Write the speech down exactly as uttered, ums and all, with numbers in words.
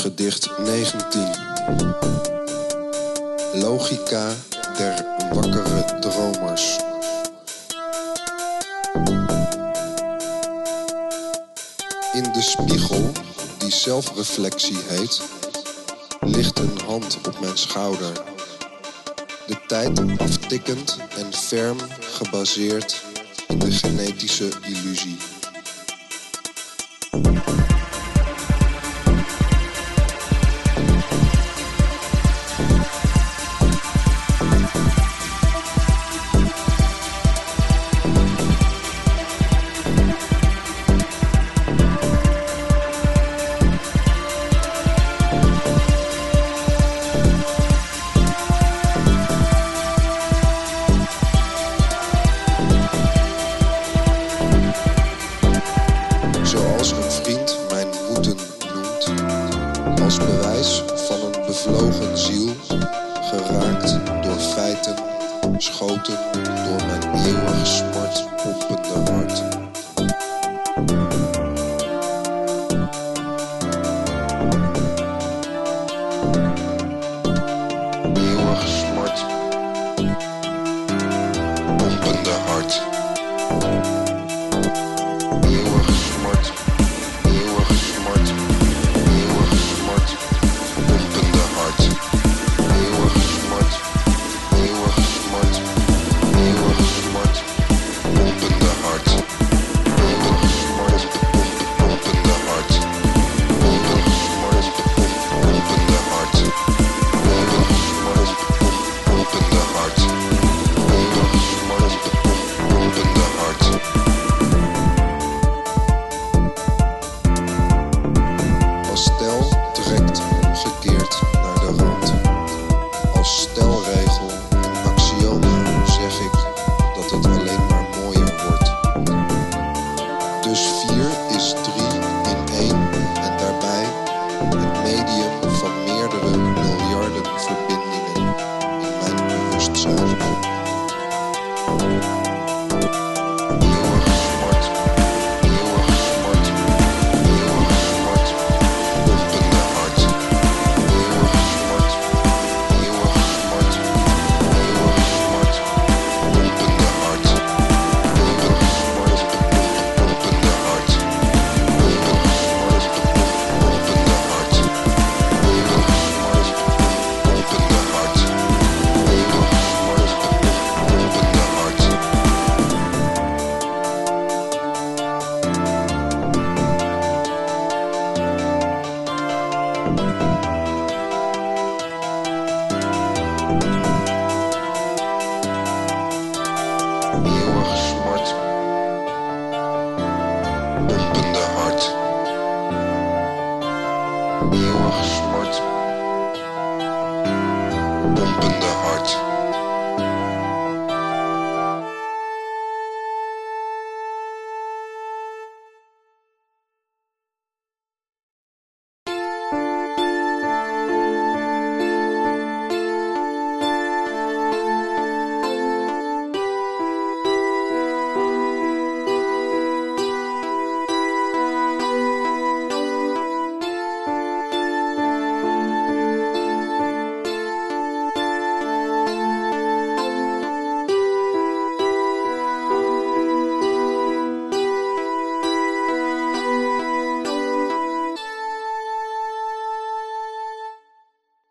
Gedicht negentien. Logica der wakkere dromers. In de spiegel, die zelfreflectie heet, ligt een hand op mijn schouder. De tijd aftikkend en ferm gebaseerd in de genetische illusie. Zoals een vriend mijn moeten noemt, als bewijs van een bevlogen ziel, geraakt door feiten, schoten door mijn eeuwig smart pompende hart. Eeuwig smart pompende hart. Eeuwig smart, eeuwig smart, eeuwig smart, pompende hart. Eeuwig smart, eeuwig smart, eeuwig smart, pompende hart. Eeuwig smart, pompende hart. Eeuwig smart, pompende hart. Eeuwig smart, pompende hart. Eeuwig smart, pompende hart. Stel trekt omgekeerd naar de rand. Als stelregel en axioma zeg ik dat het alleen maar mooier wordt. Dus vier is drie in één en daarbij het medium van meerdere miljarden verbindingen in mijn bewustzijn. Eeuwig smart, eeuwig smart, eeuwig smart. Pompende hart, eeuwig smart, eeuwig smart, eeuwig smart, pompende hart, eeuwig smart, pompende hart, eeuwig smart, pompende hart, eeuwig smart, pompende hart, eeuwig smart, pompende hart. Eeuwig smart, pompende hart. Eeuwig smart.